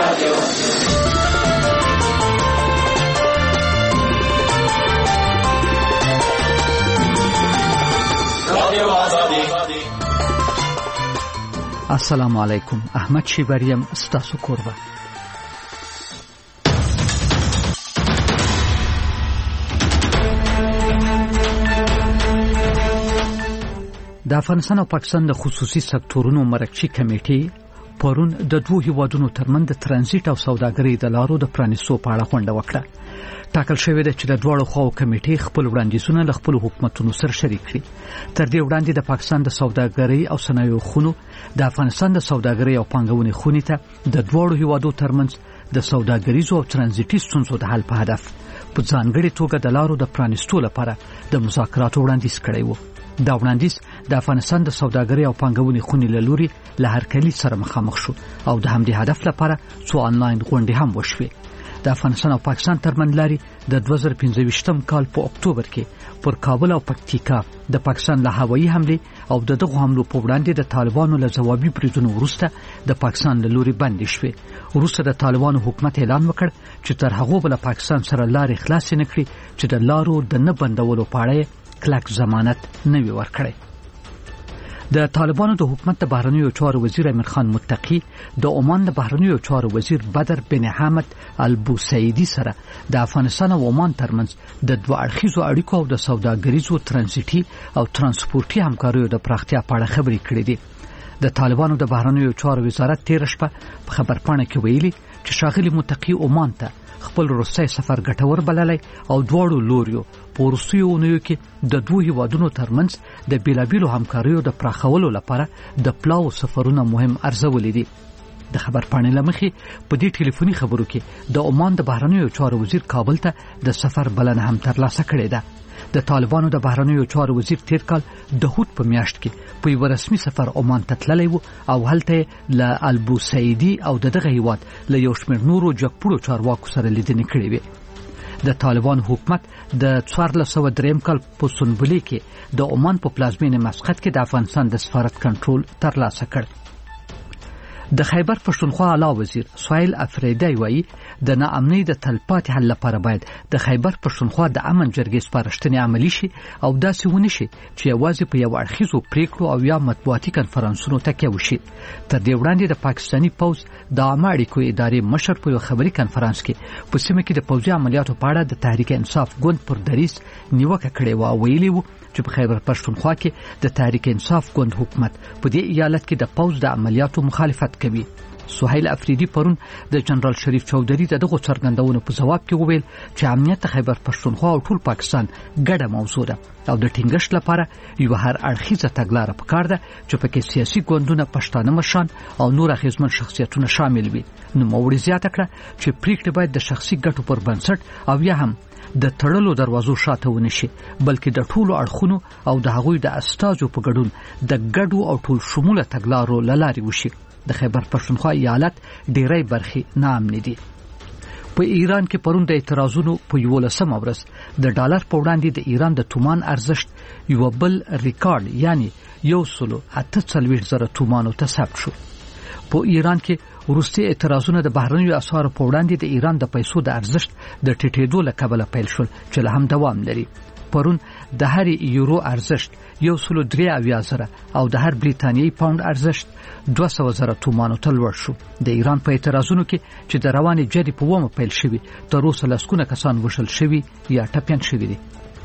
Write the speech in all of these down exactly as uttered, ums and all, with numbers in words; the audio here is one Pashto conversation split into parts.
السلام علیکم. احمد شیبریم ستاسو کوربه. د افغانستان او پاکستان د خصوصي سکتورونو مرکزي کمیټې پرون د دوه هیوادونو ترمنځ د ترانزیت او سوداګرۍ د لارو د پرانیستو په اړه غونډه وکړه. ټاکل شوې ده چې د دواړو خواو کمیټې خپل وړاندیزونه له خپل حکومتونو سره شریک کړي. تر دې وړاندې د پاکستان د سوداګرۍ او صنایعو خونو د افغانستان د سوداګرۍ او پانګونې خونې ته د دواړو هیوادو ترمنځ د سوداګریزو او ترانزیتي ستونزو د حل په هدف په ځانګړي توګه د لارو د پرانیستو لپاره د مذاکراتو وړاندیز کړی و. دا وړاندیز د افغانستان د سوداګرۍ او پانګونې خونې له لوري له هرکلي سره مخامخ شو او د همدې هدف لپاره څو آنلاین غونډې هم وشوې. د افغانستان او پاکستان ترمنځ لاري د دوه زره پنځه کال په اکتوبر کې پر کابل او پکتیکا د پاکستان له هوایي حمله او د دغه حملو په وړاندې د طالبانو له ځوابي بریدونو وروسته د پاکستان له لوري بندې شوې. وروسته د طالبانو حکومت اعلان وکړ چې تر هغه بل پاکستان سره لارې خلاص نه کړي چې د لارو د نه بندولو په اړه کلک ضمانت نه وي ورکړی. د طالبانو د حکومت د بهرنیو چارو وزیر امیر خان متقی د عمان د بهرنیو چارو وزیر بدر بن حامد البوسعیدی سره د افغانستان او عمان ترمنځ د دوه اړخیزو اړیکو او د سوداګریزو ترانزیتي او ترانسپورتي همکاریو د پراختیا په اړه خبرې کړې دي. د طالبانو د بهرنیو چارو وزارت تیر شپه په خبرپاڼه کې ویلي چې ښاغلي متقی عمان ته خپل روسي سفر ګټور بللی او دواړو لوریو په وروستیو اونیو کې د دوه هیوادونو ترمنځ د بیلابیلو همکاریو د پراخولو لپاره د پلاو سفرونه مهم ارزولي دي. د خبرپاڼې له مخې په دې ټلیفوني خبرو کې د عمان د بهرنیو چارو وزیر کابل ته د سفر بلنه هم ترلاسه کړې ده. د طالبانو د بهرنیو چارو وزیر تیر کال د هوت په میاشت کې په یو رسمي سفر عمان ته تللی و او هلته له البوسعیدی او دغه هیواد له یو شمېر نورو جګپوړو چارواکو سره لیدنې کړې وې. د طالبان حکومت د څوارلس سوه دریم کال په سنبلې کې د عمان په پلازمینه مسقط کې د افغانستان د سفارت کنټرول ترلاسه کړ. د خیبر پښتونخوا اعلی وزیر سهیل افریدی وایي د ناامنۍ د تلپاتې حل لپاره باید د خیبر پښتونخوا د امن جرګې سپارښتنې عملي شي او داسې ونه شي چې یوازې په یو اړخیزو پریکړو او یا مطبوعاتي کنفرانسونو تکیه وشي. تر دې وړاندې د پاکستاني پوځ د عامه اړیکو ادارې مشر په یو خبري کنفرانس کې په سیمه کې د پوځي عملیاتو په اړه د تحریک انصاف ګوند پر دریځ نیوکه کړې و او ویلي و چې په خیبر پښتونخوا کې د تحریک انصاف ګوند حکومت په دې ایالت کې د پوځ د عملیاتو مخالفت کوي. سهیل افریدی پرون د جنرال شریف چودھری دغه څرګندونو په جواب کې وویل چې امنیت خیبر پښتونخوا او ټول پاکستان ګډه موضوع ده او د ټینګښت لپاره یو هر اړخیزه تګلاره پکار ده چې پکې سیاسي ګوندونه، پښتانه مشران او نور اغیزمن شخصیتونه شامل وي. نو موړي زیاته کړه چې پریکړه باید د شخصي ګټو پر بنسټ او یا هم د تړلو دروازو شاته ونشي بلکې د ټولو اړخونو او د هغوی د استازو په ګډون د ګډو او ټول شموله تګلارو لاري وشي. د خیبر پښتونخوا ایالت ډیری برخې ناامنې دي. په ایران کې پرون د اعتراضونو په یولسمه ورځ د ډالر په وړاندې د ایران د تومان ارزښت یو بل ریکارډ یعنی یو سلو اته څلوېښت زره تومانو ته ثبت شو. په ایران کې وروستي اعتراضونه د بهرنیو اسعارو په وړاندې د ایران د پیسو د ارزښت د ټیټېدو له کبله پیل شول چې لا هم دوام لري. پرون د هر یورو ارزښت یو سلو درې اویا زره او د هر بریتانیایی پاوند ارزښت دوه سوه زره تومانو ته لوړ شو. د ایران په اعتراضونو کې چې د روانې جدي په ومه پیل شوي تر اوسه لسګونه کسان وژل شوي یا ټپیان شوي دي.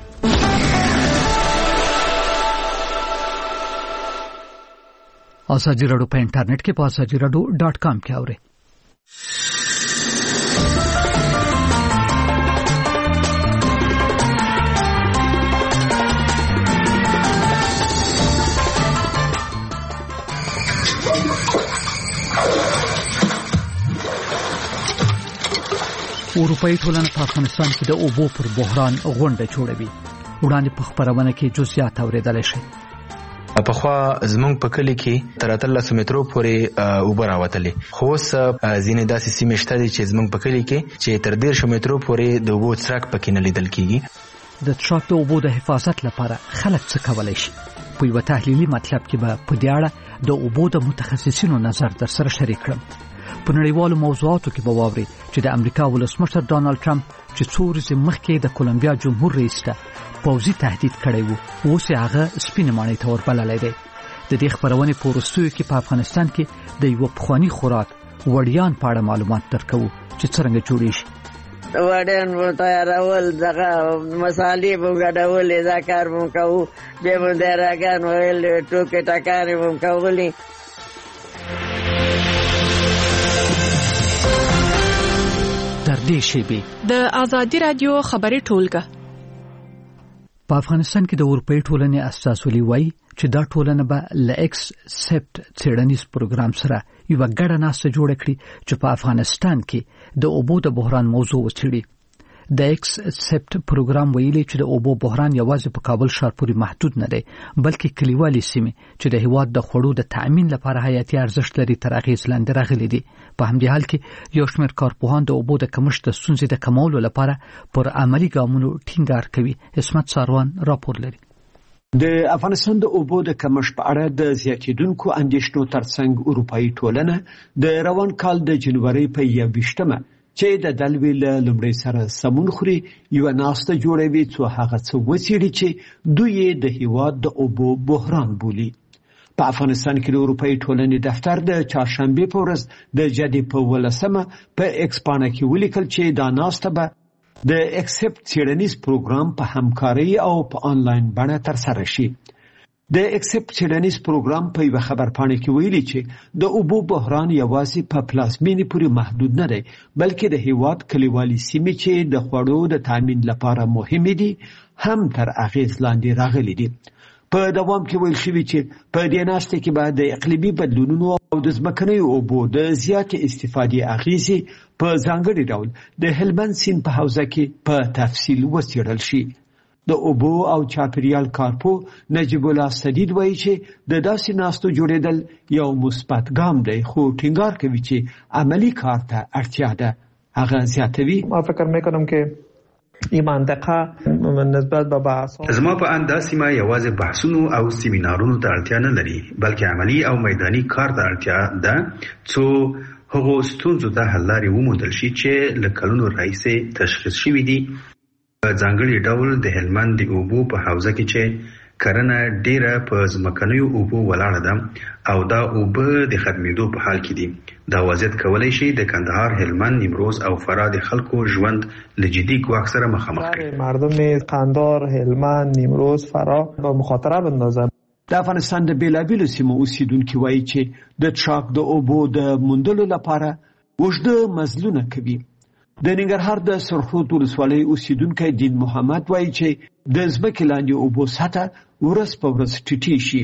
ازادي راډیو په انټرنیټ کې په ازادي راډیو ډاټ کام کې اورئ. اروپایي ټولنه په افغانستان کې د اوبو پر بحران غونډه جوړوي. وړاندې په خبرونه کې جزئیات اورېدلی شئ. پخوا زمونږ په کلي کې تر اتلس مترو پورې اوبه راوتلې، خو اوس ځینې داسې سیمې شته دي چې زمونږ په کلي کې چې تر دېرش مترو پورې د اوبو څرک پکې نه لیدل کېږي. د څښاک د اوبو د حفاظت لپاره خلک څه کولی شي؟ په یوه تحلیلي مطلب کې به په دې اړه د اوبو د متخصصینو نظر در سره شریک کړم. په نړیوالو موضوعاتو کې به واوري چې د امریکا ولسمشر ډانلډ ټرمپ چې څو ورځې مخکې د کولمبیا جمهور رئیس ته پوځي تهدید کړی و اوس یې هغه سپینې ماڼۍ ته وربللی دی. د دې خپرونې په وروستیو کې په افغانستان کې د یوه پخواني خوراک وړیان په اړه معلومات درکوو چې څرنګه جوړیږي. وړیان مو تیارول دغه مسالې مو ګډولې دا کار مو کوو بیا مو دراګان ویل ټوکې ټکانې مو کولې. تر دې شیبې د آزادي رادیو خبري ټولګه په افغانستان کې د اروپאי ټولنې اساسولي وایي چې دا ټولنه به ل ایکس سپټ څېړنیز پروګرام سره یو ګډه ناسته جوړ کړي چې په افغانستان کې د اوبو د بحران موضوع وڅېړي. د ایکس سپټ پروګرام ویلي چې د اوبو بحران یوازې په کابل ښار پورې محدود نه دی بلکې کلیوالي سیمې چې د هیواد د خوړو د تأمین لپاره حیاتي ارزښت لري تر اغېز لاندې راغلي دي. په همدې حال کې یو شمېر کارپوهان د اوبو د کمښت د ستونزې د کمولو لپاره پر عملي ګامونو ټینګار کوي. اسمت ساروان راپور لري. د افغانستان د اوبو د کمښت په اړه د زیاتېدونکو اندېښنو ترڅنګ اروپאי ټولنه د روان کال د جنوري په یوویشتمه چې د دلوي له لومړی سره سمون خوري یو ناسته جوړوي څو هغه څه وڅېړي چې دوی د هیواد د اوبو بحران بولي. په افغانستان کې د اروپאי ټولنې دفتر د چهارشنبه په ورځ د جدي په ولسمه په ایکسپانه کې ولیکل چې دا ناسته به د ایکسپټ څېړنیز پروګرام په همکاري او په آنلاین بڼه ترسره شي. د ایکسپټ څېړنیز پروګرام په یو خبرپاڼه کې ویلي چې د اوبو بحران یوازې په پلازمینې پورې محدود نه دی بلکې د هیواد کلیوالي سیمې چې د خوړو د تامین لپاره مهمې دي هم تر اغېز لاندې راغلي دي. په دوام کې ویل شوی چې په دې ناسته کې به د اقلیمي بدلونونو او د ځمکنیو اوبو د زیاتې استفادې اغېزې په ځانګړي ډول د هلمند سیند په حوزه کې په تفصیل وڅېړل شي. د اوبو او چاپیریال کارپو نجیب الله سدید وایي چې د داسې ناستو جوړېدل یو مثبت ګام دی خو ټینګار کوي چې عملي کار ته اړتیا ده. هغه زیاتوي ما فکر میکنم که این منطقه نسبت به بحث زما په اند دا سیمه یوازې بحثونو او سیمینارونو ته اړتیا نه لري بلکې عملی او میداني کار ته اړتیا ده څو هغه ستونزو ته حل لارې وموندل شي چې له کلونو راهیسې تشخیص شوي دي. په ځانګړي ډول د هلمند د اوبو په حوزه کې چې کرنه ډیره په ځمکنیو اوبو ولاړه ده او دا اوبه د ختمېدو په حال کې دي. دا وضعیت کولی شي د کندهار، هلمند، نیمروز او فراه د خلکو ژوند له جدي ګواښ سره مخامخ کړي. مردم قندهار، هلمند، نیمروز، فراه به مخاطره بندازن. د افغانستان د بیلابیلو سیمو اوسیدونکي وایي چې د ټراک د اوبو د موندلو لپاره اوږده مزلونه کوي. د ننګرهار د سرخود ولسوالۍ اوسیدونکی دین محمد وایي چې د ځمکې لاندې اوبو سطحه ورځ په ورځ ټیټې شي.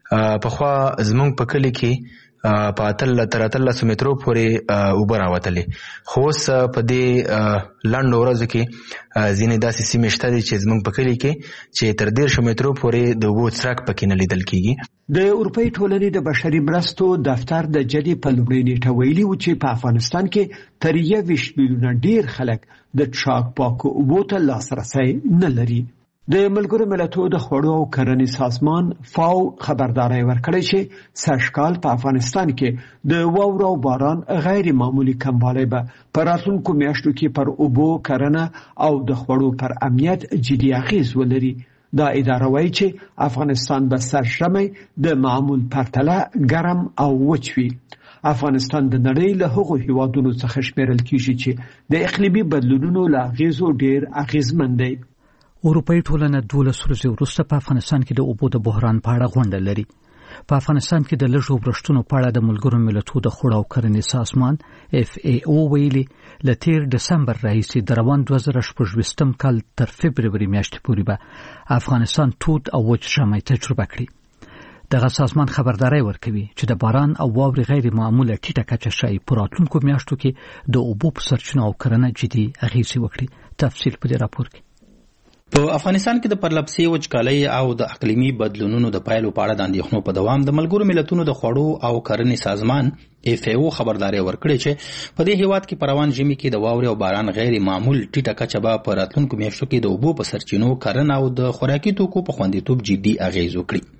پخوا زمونږ په کلي کې په اتل تر اتلسو مترو پورې اوبه راوتلې خو اوس په دې لنډو ورځو کې ځینې داسې سیمې شته دي چې زمونږ په کلي کې چې تر دېرشو مترو پورې د اوبو څرک پکې نه لیدل کېږي. د اروپאי ټولنې د بشري مرستو دفتر د جدي په لومړۍ نیټه ویلي و چې په افغانستان کې تر یوویشت میلیونه ډېر خلک د ټراک پاکو اوبو ته لاسرسی نه لري. د ملګرو ملتونو د خوړو او کرنې سازمان فاو خبرداري ورکړې چې سږکال په افغانستان کې د واورو او باران غیر معمولی کموالی به په راتلونکو میاشتو کې پر اوبو، کرنه او د خوړو پر امنیت جدي اغېز ولري. دا اداره وایي چې افغانستان به سرژمی د معمول پرتله ګرم او وچ وي. افغانستان د نړۍ له هغو هیوادونو څخه شمیرل کیږي چې د اقلیمي بدلونونو له اغېزو ډېر اغېزمن دی. اروپאי ټولنه دولس ورځې وروسته په افغانستان کې د اوبو د بحران په اړه غونډه لري. په افغانستان کې د لږو برښتونو په اړه د ملګرو ملتونو د خوړو او کرنې سازمان اف ای او ویلي له تیر دسمبر راهیسې د روان دوه زره شپږویشتم کال تر فبروري میاشتې پورې به افغانستان تود او وچ ژمی تجربه کړي. دغه سازمان خبرداري ورکوي چې د باران او واورې غیر معموله ټیټه کچه شایي په راتلونکو میاشتو کې د اوبو په سرچینو او کرنه جدي اغېزې وکړي. تفصیل په دې راپور کې. په افغانستان کې د پرلپسې وچکالۍ او د اقلیمي بدلونونو د پایلو په اړه د اندېښنو په دوام د ملګرو ملتونو د خوړو او کرنې سازمان اف ای او خبرداري ورکړې چې په دې هیواد کې په روان ژمي کې د واورې او باران غیر معمول ټیټه کچه به په راتلونکو میاشتو کې د اوبو په سرچینو، کرنه او د خوراکي توکو په خوندیتوب جدي اغېز وکړي.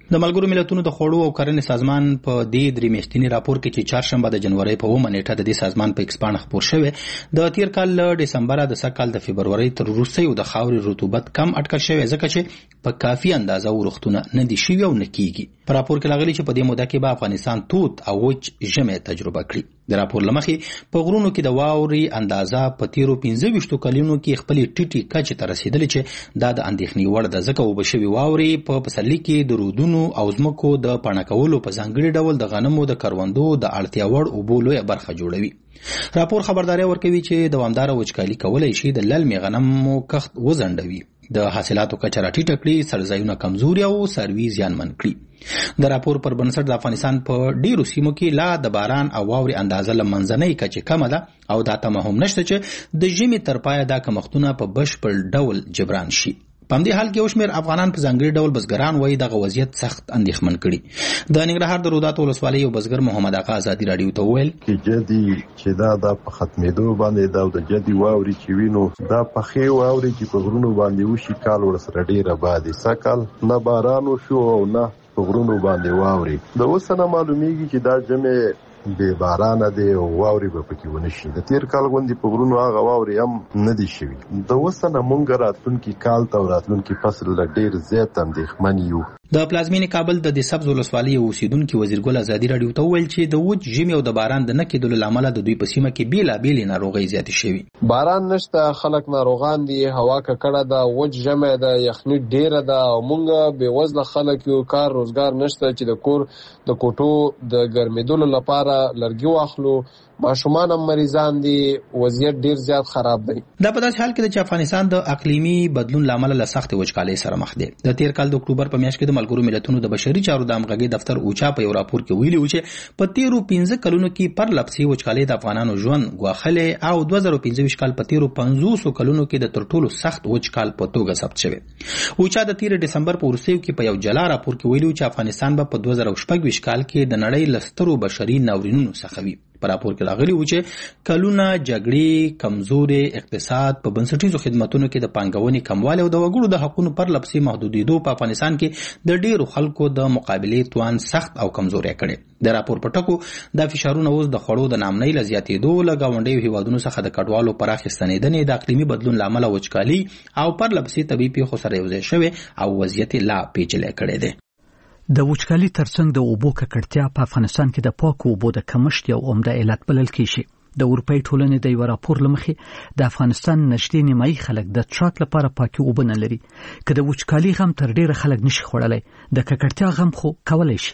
د ملګرو ملتونو د خوړو او کرنې سازمان په دې درې میاشتني راپور کې چې چهارشنبه د جنوري په اومه نیټه د دې سازمان په ایکس پاڼه خپور شوی د تیر کال له دسمبر د سږ کال د فبرورۍ تر وروستیو د خاورې رطوبت کم اټکل شوی ځکه چې په کافي اندازه ورښتونه نه دي شوي او نه کیږي. په راپور کې راغلي چې په دې موده کې به افغانستان توت او وچ ژمی تجربه کړي. د راپور له مخې په غرونو کې د واورې اندازه په تیرو پنځه ویشتو کلونو کې خپلې ټیټې کچې ته رسېدلې چې دا د اندېښنې وړ ده ځکه اوبه شوې واورې په پسرلي کې د رودونو او ځمکو د پاڼه کولو په ځانګړي ډول د غنمو د کروندو د اړتیا وړ اوبو لویه برخه جوړوي. راپور خبرداري ورکوي چې دوامداره وچکالي کولی شي د للمي غنمو کښت وځنډوي، د حاصلاتو کچه راټیټه کړي، څړځایونه کمزوري او څاروي زیانمن کړي. د راپور پر بنسټ د افغانستان په ډیرو سیمو کې لا د باران او واورې اندازه له منځنۍ کچې کمه ده او دا تمه هم نشته چې د ژمي تر پایه دا کمښتونه په بشپړ ډول جبران شي. په همدې حال کې یو شمېر افغانان په ځانګړي ډول بزګران وایي دغه وضعیت سخت اندېښمن کړي. د ننګرهار د روداتو ولسوالۍ یو بزګر محمد آقا ازادي راډیو ته وویل چې جدي چې دا د په ختمېدو باندې دا د جدي واوري چې وینو دا پخې واوري چې په غرونو باندې وشي کال ورسره ډېره بادي سکل نه باران وشو او نه په غرونو باندې واوري. د اوس نه معلومیږي چې دا جمع به باران دی او واوري به پکې ونه شي. د تیر کال غوندي په غرونو هغه واوري هم نه دي شوي. د اوس نه مونږ راتلونکي کال ته راتلونکي فصل له ډېر زیات اندېښمن یو. د پلازمینې کابل د دسبز ولسوالۍ اوسیدونکي وزیر ګل ازادي راډیو ته وویل چې د وچ ژمي او د باران د نه کېدلو له امله د دوی په سیمه کې بېلابېلې ناروغۍ زیاتې شوي. باران نشته، خلک ناروغان دي، هوا ککړه ده، وچ ژمی ده، یخني ډېره ده او موږ بېوزله خلک یو، کار روزګار نشته چې د کور د کوټو د ګرمېدلو لپاره لرګي واخلو. ماشومان هم مریضان دي، وضعیت ډیر زیات خراب دی. دا په داسې حال کې چې افغانستان د اقلیمي بدلون له امله له سختې وچکالۍ سره مخ دی. د تیر کال د اکتوبر په میاشت کې د ملګرو ملتونو د بشري چارو د همغږۍ دفتر اوچا په یو راپور کې ویلي و چې په تیرو پنځه کلونو کې پرلپسې وچکالۍ د افغانانو ژوند ګواښلی او دوه زره پنځه ویشت کال په تیرو پنځوسو کلونو کې د تر ټولو سخت وچکال په توګه ثبت شوی. اوچا د تیر ډسمبر په وروستیو کې په یو جلا راپور کې ویلي و چې افغانستان به په دوه زره شپږ ویشت کال کې د نړۍ له سترو بشري ناورینونو څخه وي. په راپور کې راغلي و چې کلونه جګړې، کمزوري اقتصاد، په بنسټیزو خدماتونو کې د پانګونې کموالی او د وګړو د حقونو پرلپسې محدودېدو په افغانستان کې د ډېرو خلکو د مقابلې توان سخت او کمزوری کړی. د راپور په ټکو دا فشارونه اوس د خوړو د ناامنۍ له زیاتېدو له ګاونډیو هیوادونو څخه د کډوالو پراخې ستنېدنې، د اقلیمي بدلون له امله وچکالي او پرلپسې طبیعي پیښو سره یوځای شوی او وضعیت یې لا پیچلی کړی دی. د وچکالي ترڅنګ د اوبو ککړتیا په افغانستان کې د پاکو اوبو د کمښت یو عمده علت بلل کېږي. د اروپایي ټولنې د یو راپور له مخې د افغانستان نږدې نیمایي خلک د څښاک لپاره پاکې اوبه نه لري. که د وچکالي غم تر ډېره خلک نشي خوړلی، د ککړتیا غم خو کولی شي.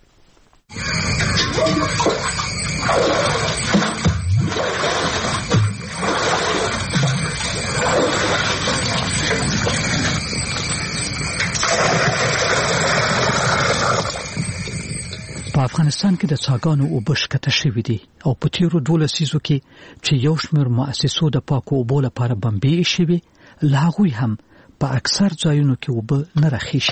په افغانستان کې د څاګانو اوبه ښکته شوي دي او په تیرو دوه لسیزو کې چې یو شمېر مؤسسو د پاکو اوبو لپاره بمبې ایښې وي، له هغوی هم په اکثر ځایونو کې اوبه نه راخیږي.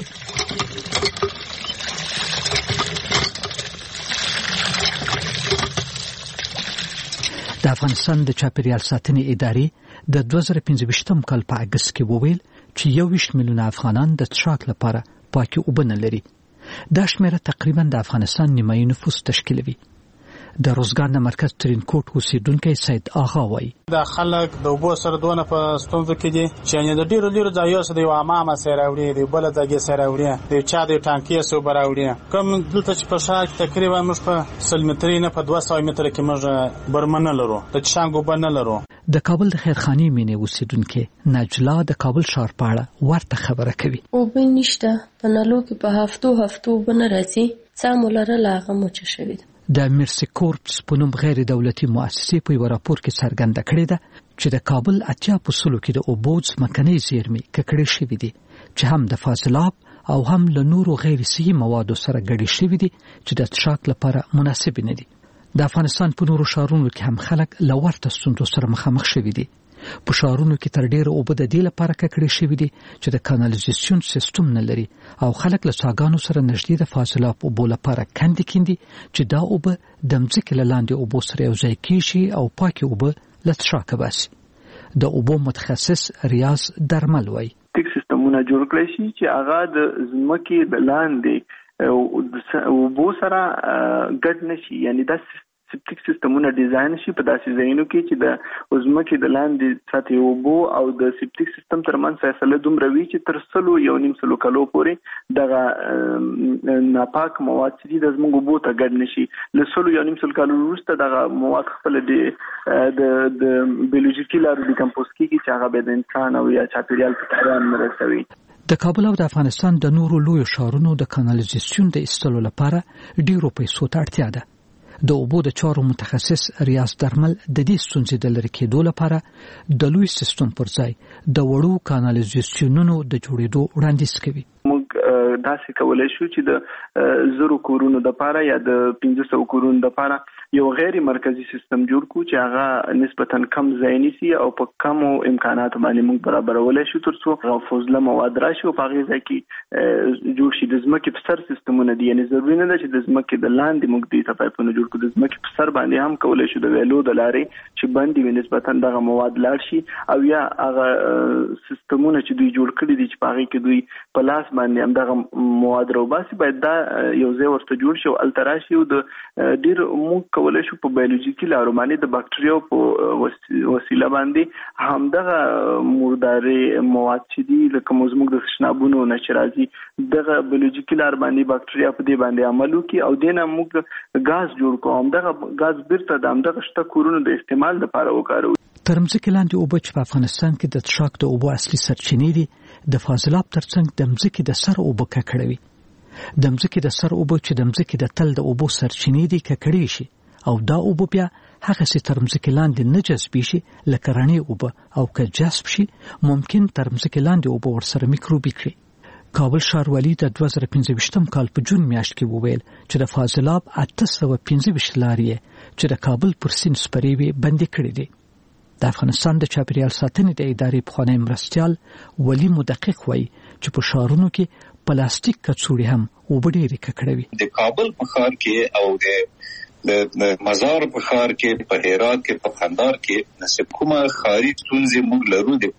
د افغانستان د چاپیریال ساتنې ادارې د دوه زره پنځه ویشتم کال په اګست کې وویل چې یو ویشت میلیونه افغانان د څښاک لپاره پاکې اوبه نه لري. دا شمیره تقریبا د افغانستان نیمایي نفوس تشکیلوي. د روزګان د مرکز ترینکوټ اوسیدونکی سید آغا وایي دا خلک د اوبو سره دونه په ستونزو کې دي چې د ډیرو ډیرو ځایونو څخه د یو عامه سره راوړي، د بل ځای سره راوړي، د چا د ټانکۍ سره راوړي. کوم دلته چې په شاک تقریبا موږ په سل مترې نه په دوه سوه متره کې موږ برمنه لرو، د چشانګو بنه لرو. د کابل د خیرخانې مینې اوسیدونکي نجلا د کابل ښار په اړه ورته خبره کوي. اوبه نشته، په نلو کې په هفتو هفتو اوبه نه راځي، څه مو لرله هغه موچه شوې ده. د مرسی کورپس په نوم غیر دولتي مؤسسې په یو راپور کې څرګنده کړې ده چې د کابل اتیا په سلو کې د اوبو ځمکنۍ زیرمې ککړې شوې دي چې هم د فاضلاب او هم له نورو غیر صحي موادو سره ګډې شوې دي چې د څښاک لپاره مناسب نه دي. د افغانستان په نورو ښارونو کې هم خلک له ورته ستونزو سره مخامخ شوي دي. په ښارونو کې تر ډېره اوبه د دې لپاره ککړې شوي دي چې د کانالیزاسیون سیستم نه لري او خلک له څاګانو سره نږدې د فاضلاب اوبو لپاره کندې کیندي چې دا اوبه د مځکې له لاندې اوبو سره یوځای کېږي او پاکې اوبه له څښاکه باسي. د اوبو متخصص ریاض درمل وایي ټیک سیستمونه جوړ کړی شي چې هغه د ځمکې د لاندې اوبو سره ګډ نشي، یعنی دا سپټیک سیستمونه ډیزاین شي په داسې ځایونو کې چې د ځمکې د لاندې سطحې اوبو او د سپټیک سیستم ترمنځ فاصله دومره وي چې تر سلو یو نیم سلو کلو پورې دغه ناپاک مواد چې د زموږ اوبو ته ګډ نشي. له سلو یو نیم سلو کلو وروسته دغه مواد خپل د د بیولوژیکي لارو ډیکمپوز کیږي چې هغه به د انسان او یا چاپیریال په تاوان نه رسوي. د کابل او د افغانستان د نورو لویو ښارونو د کانالیزاسیون د ایستلو لپاره ډیرو پیسو ته اړتیا ده. د اوبو د چارو متخصص ریاض درمل د دې ستونزې د لرې کېدو لپاره د لوی سیستم پر ځای د وړو کانالیزاسیونونو د جوړېدو وړاندیز کوي. موږ داسې کولای شو چې د زرو کورونو د لپاره یا د پنځه سوه کورونو د لپاره یو غیر مرکزی سیستم جوړ کړو چې هغه نسبتاً کم ځای نیسي او په کمو امکاناتو باندې موږ برابرولای شو ترڅو هغه فضله مواد راشي او په هغې ځای کې جوړ شي. د ځمکې په سر سیستمونه دي، یعنی ضروري نه ده چې د ځمکې د لاندې موږ دې ته پایپونه جوړ کړو، د ځمکې په سر باندې هم کولی شو د ویلو د لارې چې بندې وي نسبتاً دغه مواد لاړ شي، او یا هغه سیستمونه چې دوی جوړ کړي دي چې په هغې کې دوی په لاس باندې همدغه مواد راوباسي باید دا یو ځای ورته جوړ شي او هلته راشي. او د ډېر موږ کولی شو په بایولوژیکي لارو باندې د باکتریاو په وسیله باندې همدغه مردارې مواد چې دي لکه زموږ د تشنابونو نه چې راځي دغه بایولوژیکي لار باندې باکتریا په دې باندې عمل وکړي او دې نه موږ ګاز جوړ کړو، همدغه ګاز بیرته د همدغه شته کورونو د استعمال لپاره وکاروو. تر ځمکې لاندې اوبه چې په افغانستان کې د څښاک د اوبو اصلي سرچینې دي د فاضلاب ترڅنګ د ځمکې د سر اوبه ککړوي. د ځمکې د سر اوبه چې د ځمکې د تل د اوبو سرچینې دي ککړې شي او دا اوبه بیا هغه سي تر ځمکې لاندې نه جذبي شي لکه رڼې اوبه، او که جذب شي ممکن تر ځمکې لاندې اوبه ورسره میکروبي کړي. کابل ښاروالي د دوه زره پنځه ویشتم کال په جون میاشت کې وویل چې د فاضلاب اته سوه پنځه ویشت لارې چې د کابل پر سیند سپرې وي بندې کړې دي. د افغانستان د چاپیریال ساتنې د ادارې پخوانی مرستیال ولی مدقق وایي چې په ښارونو کې پلاستیک کڅوړې هم اوبه ډېرې ککړوي. د کابل په ښار کې او د د مزار په ښار کې، په هرات کې، په قندهار کې نسب کومه ښاري ستونزې موږ لرو د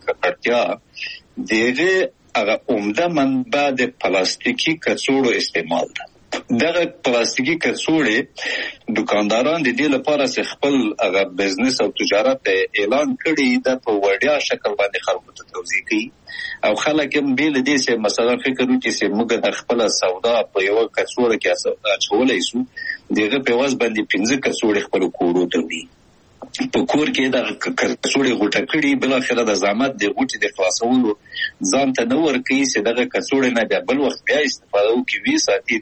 ککړتیا دغه هغه عمده منبع د پلاستیکي کڅوړو استعمال ده. دغه پلاستیکي کڅوړې دکانداران د دې لپاره چې خپل هغه بزنس او تجارت اعلان کړي د په وړیا شکل باندې خلکو ته توضیح کوي او خلک هم بیل دې چې مثلا فکر وکړي چې موږ د خپل سودا په یو کڅوړه کې اچولای شو، دغه په واز باندې پنځه کڅوړې خپل کورو ته وي. په کور کې دا کڅوړې غوټه کړي، بل اخر د زحمت د غوټې د خلاصولو ځان ته نه ورکوي چې دغه کڅوړې نه بیا بل وخت بیا استفاده وکړي وي ساتي.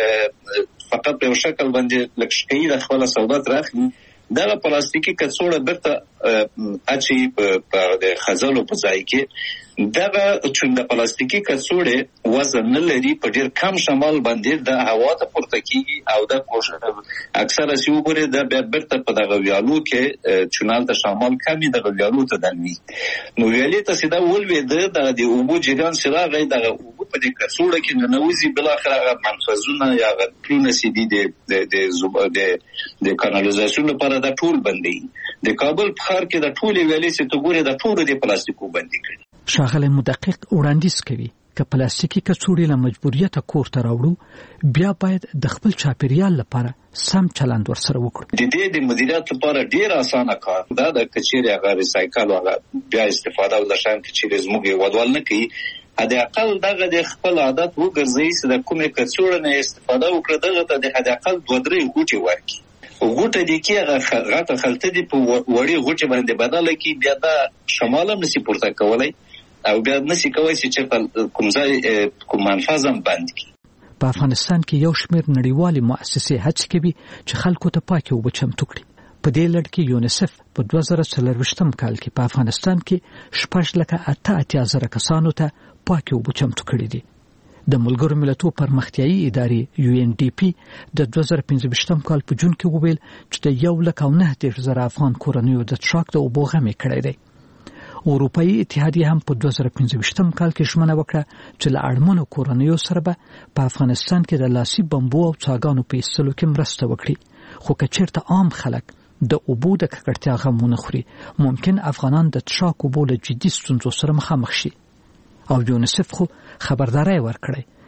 دا فقط په یو شکل باندې لکه شکایي د خپل سودا راخلي، دغه پلاستیکي کڅوړه برته اچي په د خزلو په ځای کې دغه چې د پلاستیکي کڅوړې وزن نه لري، په ډیر کم شمال باندې د هوا ته پورته کیږي او د کوښښ اکثره سی وګوره د برته په دغه ویالو کې چونال ته شمال کمی دغه ویالو ته دلوي. نو ویالې ته سیده ولوي د د اوبو جریان سره غي دغه اوبو په دې کڅوړه کې نه نوځي، بل اخر هغه منفذونه یا غټونه سیدي د د د د کانالیزاسیون لپاره د ټول بندي. د کابل په ښار کې د ټول ویالې چې تو ګوره د ټول د پلاستیکو بندي کړي. ښاغلی مدقق وړاندیز کوي که پلاستیکي کڅوړې له مجبوریته کور ته راوړو بیا باید د خپل چاپیریال لپاره سم چلند ورسره وکړو. د دې د مدیریت لپاره ډیر اسانه کار دا د کچېرې هغه ریسایکل هغه بیا استفاده او د شان کچېرې زموږ ودوال نه کوي. هدا اقل دغه د خپل عادت وګرځي چې د کومې کڅوړې نه استفاده وکړي، دغه ته د هدا اقل دوه درې غوټي ورکړي. غوټه دي کې هغه غټه خلته دي په وړي غوټي باندې بدله کی بیا دا شمال هم نسی پورته کولای او بیا نسی کوي چې کوم ځای کوم منفذم بند کی. په افغانستان کې یو شمېر نړیوالې مؤسسې هڅه کوي چې خلکو ته پاکي اوبه چمتو کړي. په دې لړ کې یونیسف په دوه زره څلرویشتم کال کې په افغانستان کې شپږ لکه اته اتیا زره کسانو ته پاکي اوبه چمتو کړي دي. د ملګرو ملتونو پرمختیایي ادارې یو ان ډي پی د دوه زره پنځه ویشتم کال په جون کې وویل چې د یو لک او نه دېرش زره افغان کورنیو د څښاک د اوبو غم یې کړی دی. اروپایي اتحادیه هم په دوه زره پنځه ویشتم کال کې ژمنه وکړه چې له اړمنو کورنیو سره به په افغانستان کې د لاسي بمبو او څاګانو په ایستلو کې مرسته وکړي. خو که چېرته عام خلک د اوبو د ککړتیا غم ونه خوري، ممکن افغانان د څښاک اوبو له جدي ستونزو سره مخامخ شي. او یونیسف خو خبرداري ورکړي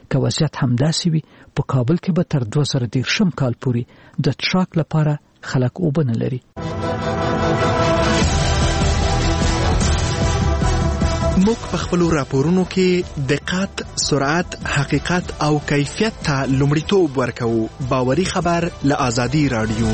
که وضعیت همداسې وي په کابل کې به تر دوه زره دېرشم کال پورې د ټراک لپاره خلک اوبه نه لري. موږ په خپلو راپورونو کې دقت، سرعت، حقیقت او کیفیت ته لومړیتوب ورکوو. باوري خبر له آزادي راډیو.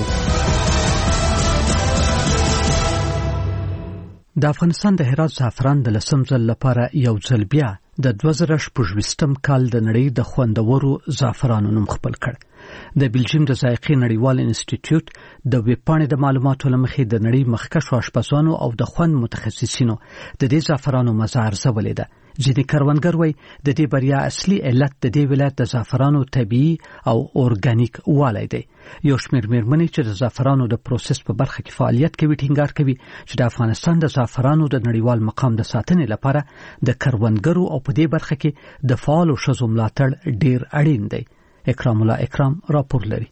د افغانستان د هرات زعفران د لسم ځل لپاره یو ځل بیا د دوه زره شپږویشتم کال د نړۍ د خوندورو زعفرانو نوم خپل کړ. د بلجیم د ذایقې نړیوال انسټیټیوټ د ویبپاڼې د معلوماتو له مخې د نړۍ مخکښو اشپزانو او د خوند متخصصینو د دې زعفرانو مزه ارزولې ده. ځینې کروندګر وایي د دې بریا اصلي علت د دې ولایت د زعفرانو طبیعي او اورګانیک والی دی. یو شمېر مېرمنې چې د زعفرانو د پروسس په برخه کې فعالیت کوي ټینګار کوي چې د افغانستان د زعفرانو د نړیوال مقام د ساتنې لپاره د کروندګرو او په دې برخه کې د فعالو ښځو ملاتړ ډېر اړین دی. اکرام الله اکرام راپور لري.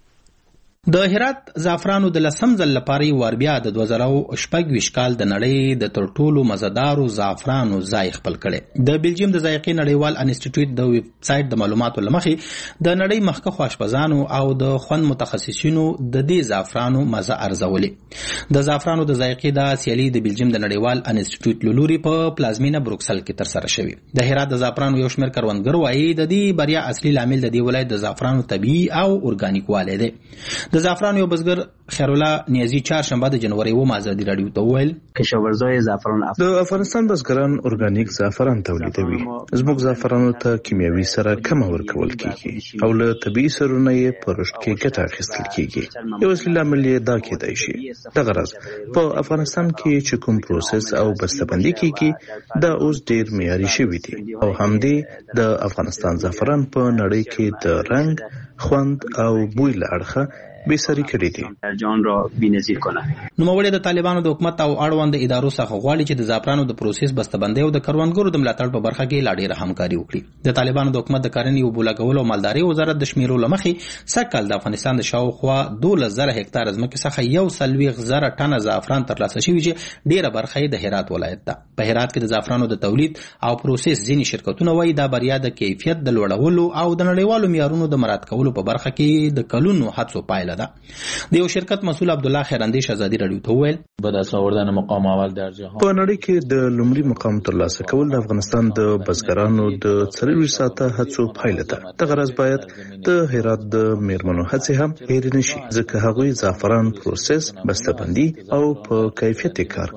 د هرات زعفرانو د لسم ځل لپاره ور بیا د دوه زره شپږویشت کال د نړۍ د تر ټولو مزدارو زعفرانو ځای خپل کړي. د بلجیم د ذایقې نړیوال انسټیټیوټ د ویب سایټ د معلوماتو لمخې د نړۍ مخکښو اشپزانو او د خوند متخصصینو د دې زعفرانو مزه ارزولې. د زعفرانو د ذایقې د سیالي د بلجیم د نړیوال انسټیټیوټ لوري په پلازمینه بروکسل کې تر سره شوی. د هرات د زعفرانو یو شمېر کروندګر وایي د دې بریا اصلي لامل د دې ولایت د زعفرانو طبیعي او اورګانیک والی دی. د زعفرانو یو بزګر خیرالله نیازی چهارشنبه د جنوري اووم آزادي راډیو ته وویل کشاورزای زعفران د افغانستان بزګران اورګانیک زعفران تولیدوي. زموږ زعفرانو ته کیمیاوي سره کم ورکول کیږي او له طبیعي سرونو یې په رشد کې ګټه اخیستل کیږي. یو اصلي لامل یې دا کېدای شي دغه راز په افغانستان کې چې کوم پروسس او بسته‌بندي کیږي دا اوس ډیر معیاري شوی دی او همدې د افغانستان زعفران په نړۍ کې د رنګ، خوند او بوی له اړخه بسری کړی دي. جان را بی‌نظیر کنه. نوموړي د طالبانو د حکومت او اړوند ادارو څخه غواړي چې د زعفرانو د پروسس بسته‌بندي او د کروندګرو د ملاتړ په برخه کې لا ډېره همکاري وکړي. د طالبانو د حکومت د کرنې او بولاګولو او مالدارۍ وزارت د شمیرو لمخې سږکال د افغانستان د شاوخوا دولس زره هکتار ځمکې څخه یو څلوېښت زره ټنه زعفران ترلاسه شوي چې ډېره برخه یې د هرات ولایت ده. په هرات کې د زعفرانو د تولید او پروسس ځینې شرکتونه وایي دا بریا د کیفیت د لوړولو او د نړیوالو معیارونو د مراعات کولو په برخه کې د کلونو هڅو پایله ده. د یو شرکت مسؤل عبدالله خیراندیش آزادي راډیو ته وویل به دست آوردن مقام اول در جهان په نړۍ کې د لومړي مقام ترلاسه کول د افغانستان د بزګرانو د څلوېښت ساعته هڅو پایله ده. دغه راز باید د هرات د میرمنو هڅې هم هېرې نشي ځکه هغوی زعفران پروسس، بسته‌بندي او په کیفیت کار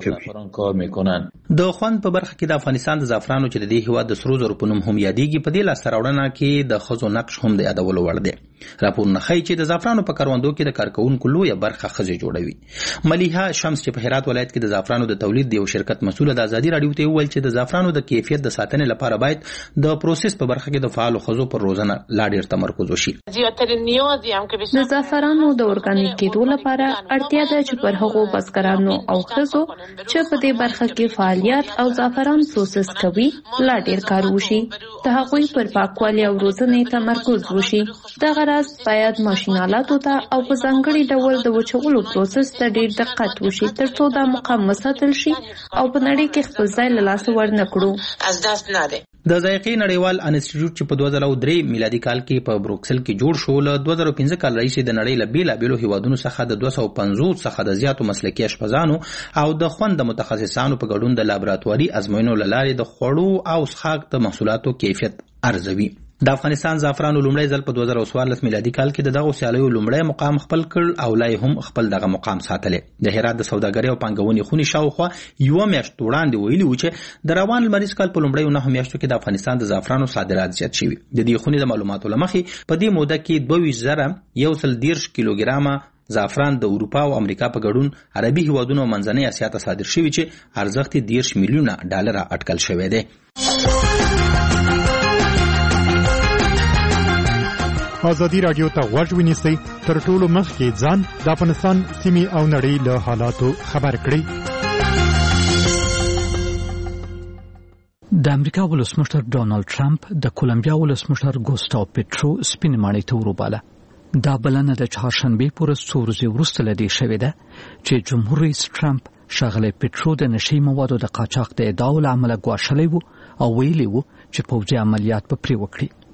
کوي. د خوند په برخه کې د افغانستان د زعفرانو چې د دې هیواد د سرو زرو په نوم هم یادېږي په دې لاسته راوړنه کې د ښځو نقش هم د یادولو وړ دی. راپورونه ښیي چې د زعفرانو په کروندو کې د کارکوونکو لویه برخه ښځې جوړوي. ملیحه شمس چې په هرات ولایت کې د زعفرانو د تولید د یو شرکت مسؤله د آزادي راډیو ته وویل چې د زعفرانو د کیفیت د ساتنې لپاره باید د پروسس په برخه کې د فعالو ښځو پر روزنه لا ډېر تمرکز وشي. د زعفرانو د اورګانیک کېدو لپاره اړتیا ده چې پر هغو بزګرانو او ښځو چې په دې برخه کې فعالیت او زعفران پروسس کوي لا ډېر کار وشي. د هغوی پر پاکوالي او روزنې تمرکز وشي. دغه راز باید ماشینالاتو ته او په ځانګړي ډول د وچولو پروسس ته ډېر دقت وشي ترڅو دا مقام وساتل شي او په نړۍ کې خپل ځای له لاسه ورنه کړو. د ذایقې نړیوال انسټیټیوټ چې په دوه زره درې میلادي کال کې په بروکسل کې جوړ شو له دوه زره پنځه کال راهیسې د نړۍ له بېلابېلو هیوادونو څخه د دوه سوه پنځوس څخه د زیاتو مسلکي اشپزانو او د خوند د متخصصانو په ګډون د لابراتواري ازموینو له لارې د خوړو او څښاک د محصولاتو کیفیت ارزوي. د افغانستان زعفرانو لومړی ځل په دوه زره څوارلس میلادي کال کې د دغو سیالیو لومړی مقام خپل کړ او لا هم خپل دغه مقام ساتلی. د هرات د سوداګرۍ او پانګونې خونې شاوخوا یوه میاشت وړاندې ویلي وو چې د روان لمریز کال په لومړیو نهو میاشتو کې د افغانستان د زعفرانو صادرات زیات شوي. د دې خونې د معلوماتو له مخې په دې موده کې دوه ویشت زره یو سل دېرش کیلوګرامه زعفران د اروپا او امریکا په ګډون عربي هیوادونو او منځنۍ اسیا ته صادر شوي چې ارزښت یې دېرش میلیونه ډالره اټکل شوی دی. آزادي راډیو ته غوږ ونیسئ تر ټولو مخکې ځان د افغانستان سیمې او نړۍ له حالاتو خبر کړئ. د امریکا ولسمشر ډونالد ټرمپ د کولمبیا ولسمشر ګوستاو پیټرو سپینې ماڼۍ ته وروباله. دا بلنه د چهارشنبې په ورځ څو ورځې وروسته له دې شوې ده چې جمهور رئیس ټرمپ ښاغلی پیټرو د نشي موادو د قاچاق د ادعاو له امله ګواښلی و او ویلي و چې پوځي عملیات به پرې وکړي.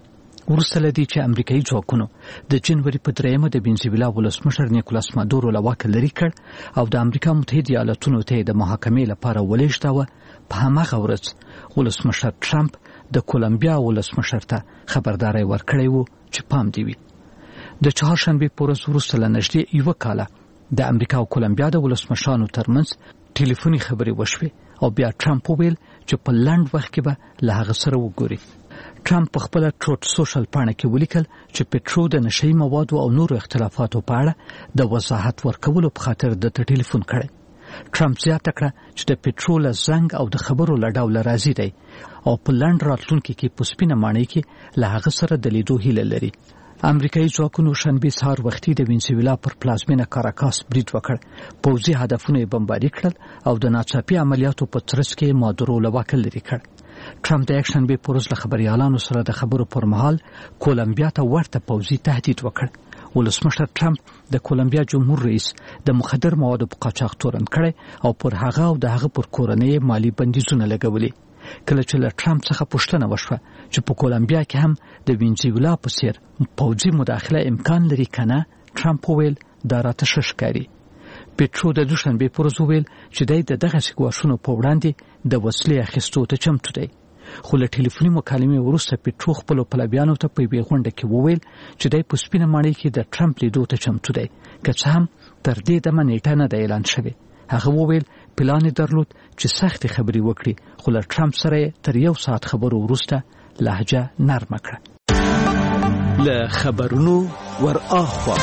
وروسته له دې چې امریکایي ځواکونو د جنوري په درېیمه د وینزویلا ولسمشر نیکولاس مادورو له واکه لرې کړ او د امریکا متحده ایالاتونو ته د محاکمې لپاره ولېږداوه، په هماغه ورځ ولسمشر ټرمپ د کولمبیا ولسمشر ته خبرداری ورکړی و چې پام دی وي. د چهارشنبې په ورځ وروسته له نږدې یوه کاله د امریکا او کولمبیا د ولسمشرانو ترمنځ ټلیفوني خبرې وشوې او بیا ټرمپ وویل چې په لنډ وخت کې به له هغه سره وګوري. ټرمپ په خپل ټروت سوشل پاڼه کې ولیکل چې پټرو د نشئی موادو او نورو اختلافاتو په اړه د وضاحت ورکولو په خاطر د ټلیفون کړی. ټرمپ زیاته کړه چې د پټرو له زنګ او د خبرو له ډوله راضي دی او په لنډ راتلونکي کې په سپینه ماڼۍ کې له هغه سره د لیدو هیله لري. امریکایي ځواکونو شنبه سهار وختي د وینزویلا پر پلازمینه کاراکاس برید وکړ، پوځي هدفونه یې بمباري کړل او د ناڅاپي عملیاتو په ترڅ کې مادورو له واکه لرې کړ. ټرمپ د یکشنبه په ورځ له خبريالانو سره د خبرو پر مهال کولمبیا ته ورته پوځي تهدید وکړ. ولسمشر ټرمپ د کولمبیا جمهور رئیس د مخدر موادو په قاچاق تورن کړي او پر هغه او د هغه پر کورنۍ مالی بندیزونه لګولي. کله چې له ټرمپ څخه پوښتنه وشوه چې په کولمبیا کې هم د وینزویلا په څیر پوځي مداخله امکان لري کنه، ټرمپ وویل دا راته ښه ښکاري. پټرو د دوشنبه په ورځ وویل چې د دغه سګواښونو په وړاندې د وسلې اخیستو ته چمتو دی. خو له ټلیفوني مکالمې وروسته پټرو خپل پلویانو ته په یوه غونډه کې وویل چې د په سپینه ماڼۍ کې د ټرمپ لیدو ته چمتو دی، که څه هم تر دې دمه نیټه نه ده اعلان شوې. هغه وویل پلان درلود چې سختې خبرې وکړي، خو له ټرمپ سره تر یو ساعت خبرو وروسته لهجه نرمه کړه. له خبرونو ور اخوا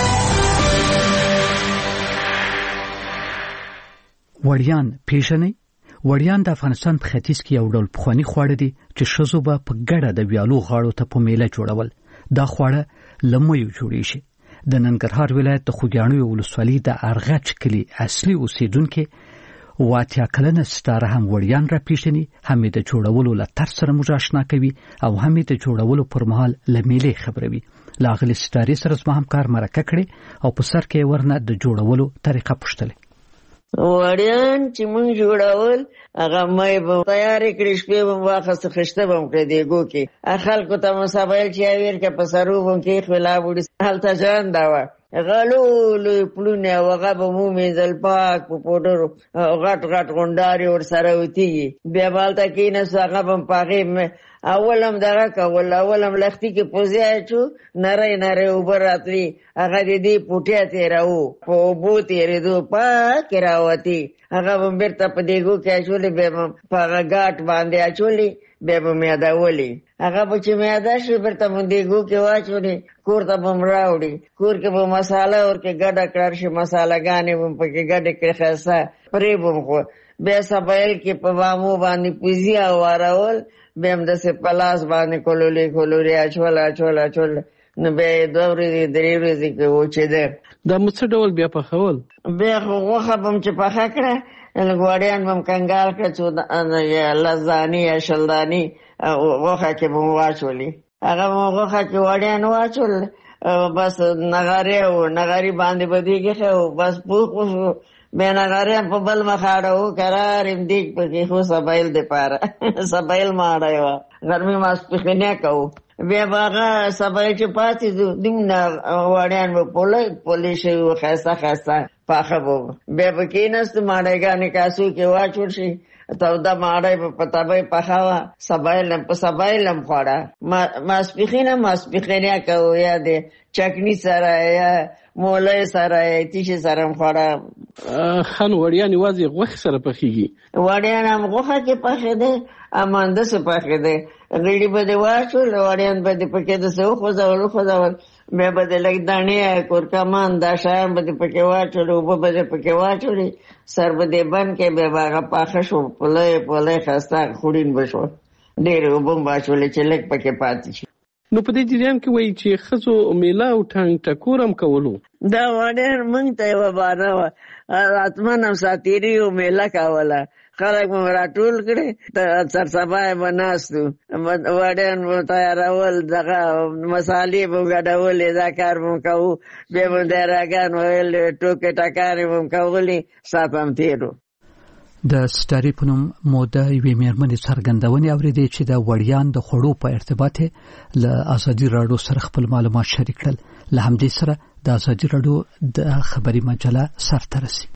وړیان پیژنئ؟ وړیان د افغانستان په ختیځ کې یو ډول پخوانی خواړه دي چې ښځو به په ګډه د ویالو غاړو ته په میله جوړول. دا خواړه له مویو جوړیږي. د ننګرهار ولایت د خوږیاڼیو ولسوالۍ د ارغچ کلي اصلي اوسیدونکي واتیا کلنه ستاره هم وړیان را پیژني، هم د جوړولو له طرز سره موږ آشنا کوي او هم د جوړولو پر مهال له میلې خبروي. له هغې ستارې سره زما همکار مرکه کړې او په سر کې ورنه د جوړولو طریقه پوښتلې. وړیان چې موږ جوړول هغه مې به تیارې کړې، شپې به مې واخیسته، خشته به مې کړې دیګو کې. خلکو ته مې سبایل چې اویر که په سرو به مې کېښوې لا بوډي هلته جانده وه غلو لوی پلونه او هغه به مو مینځل پاک په پوډرو غټ غټ غونډارې ورسره وتېږي. بیا به هلته کېناستو، هغه به مې په هغې اول هم دغه کول، اول هم لښتي کې پوزې اچو، نری نری اوبه راتلي، هغه د دې پوټیا تېروو، په اوبو تېرېدو پاکې راوتې. هغه به مې بېرته په دیګو کې اچولې، بیا به په هغه ګاټ باندې اچولې، بیا به مې یادولې. هغه به چې مې یاده شي بېرته مې دیګو کې واچولې، کور ته به مې راوړي. کور کې به مساله ورکې ګډه کړل شي، مسالهګانې به مې پکې ګډې کړې ښایسته پرې به مې خو بیا سبایل کې په بامو باندې پوزي اوارول، بیا هم داسې په لاس باندې کولولې کولولې اچول اچول اچول، نو بیا یې دوه ورځې درې ورځې کې وچېده. دا مو څه ډول بیا پخول؟ بیا خو غوښه به م چې پخه کړه، غوړیان به م کنګال کړه، څو لس دانې یا شل دانې غوښه کې به م واچولې. هغه به م غوښه کې وړیان واچول، بس نغارې و نغارې باندې به دې کېښه و، بس پوخ وشو. بیا نغارې په بل مخاړه و، کرار یم دیګ پکې خو سبایل دپاره سبایل ماړی وه، غرمې ماسپښینه کوو. بیا به هغه سبایل چې پاتې دو دومره وړیان به پولی پولی شوي و، ښایسته ښایسته پاخه به و. بیا به کېناستو، ماړیګانې کاسو کې واچول شي، توده ماړی به په تبۍ پخه وه، سبایل هم په سبایل هم خوړه. ماسپښین هم ماسپښینه کوو، یا د چکني سره یا مولی سره یا تیشې سره هم خوړه. خان وړیان یوازې غوښې سره پخېږي؟ وړیان هم غوښه کې پخېدی، هم همداسې پخېدی. غیړي به دې واچول، وړیان به دې پکې داسې وخوځول وخوځول، بیا به دې لږ دانې کورکمان دا شیان به دې پکې واچول، اوبه به دې پکې واچولې، سر به دې بند کړې، بیا به هغه پاخه شو، پلی پلی ښایسته خوړین به شو. ډېرې اوبه هم واچولې چې لږ پکې پاتې شي. نو په دې جریان کې وایي چې ښځو میله او ټنګ ټکور هم کولو؟ دا وړیان موږ ته یوه بانه وه، راتمن او ساتیري او میله کوله. خلک مو راټول کړې، سرسبا یې به ناست وو، وړیان به تیارول، دغه مسالې به ګډولې، دا کار به م کوو. بیا به ډیراګان ویل، ټوکې ټکانې به م کولې، ساعت هم تېر و. د ستاري په نوم مو د یوې مېرمنې څرګندونې اورېدې چې د وړیان د خوړو په ارتباط له ازادي راډیو سره خپل معلومات شریک کړل. له همدې سره د ازادي راډیو د خبري مجله سرته رسي.